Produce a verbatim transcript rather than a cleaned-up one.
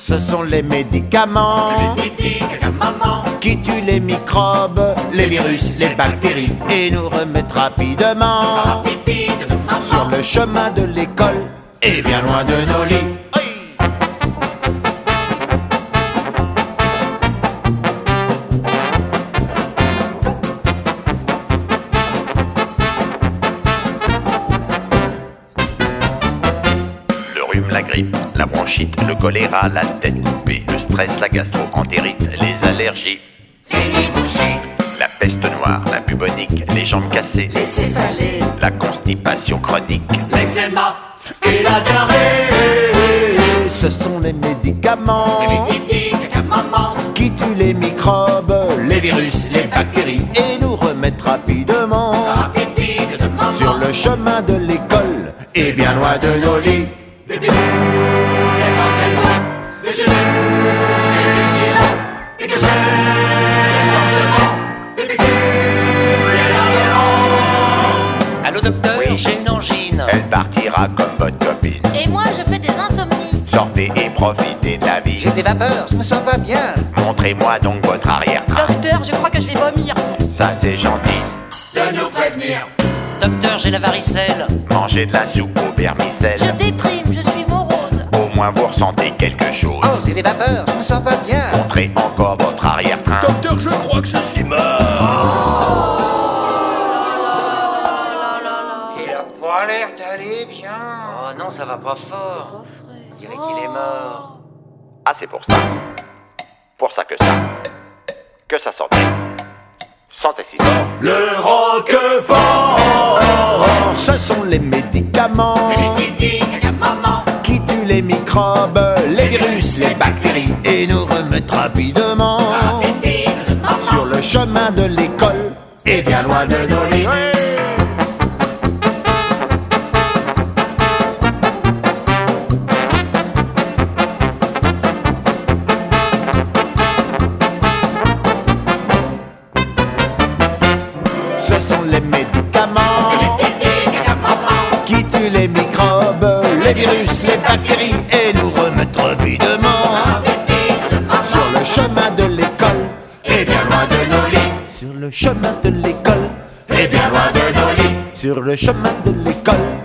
Ce sont les médicaments qui tuent les microbes, les virus, les bactéries et nous remettent rapidement sur le chemin de l'école et bien loin de nos lits. La grippe, la bronchite, le choléra, la tête coupée, le stress, la gastro-entérite, les allergies, la peste noire, la bubonique, les jambes cassées, les céphalées, la constipation chronique, l'eczéma et la diarrhée. Ce sont les médicaments les qui tuent les microbes, les virus, les bactéries et nous remettent rapidement sur le chemin de l'école et bien loin de nos lits. Des bidons, des pantalons, des gilets, des sirop, des cachettes, des pansements, des piqûres et l'adhérent. Allô docteur, oui. J'ai une angine. Elle partira comme votre copine. Et moi je fais des insomnies. Sortez et profitez de la vie. J'ai des vapeurs, je me sens pas bien. Montrez-moi donc votre arrière-train. Docteur, je crois que je vais vomir. Ça c'est gentil. De nous prévenir. Docteur, j'ai la varicelle. Mangez de la soupe au vermicelle. Je déprime, je suis morose. Au moins vous ressentez quelque chose. Oh, j'ai des vapeurs, je me sens pas bien. Montrez encore votre arrière-train. Docteur, je crois que je suis mort. Il a pas l'air d'aller bien. Oh non, ça va pas fort. On dirait qu'il est mort. Ah c'est pour ça. Pour ça que ça. Que ça sentait. Sentez si fort. Le Roquefort, ce sont les médicaments qui tuent les microbes, les virus, les bactéries et nous remettent rapidement sur le chemin de l'école et bien loin de nos lits. Ce sont les médicaments qui tuent les microbes, les virus, les bactéries et nous remettent rapidement sur le chemin de l'école et bien loin de nos lits. Sur le chemin de l'école et bien loin de nos lits. Sur le chemin de l'école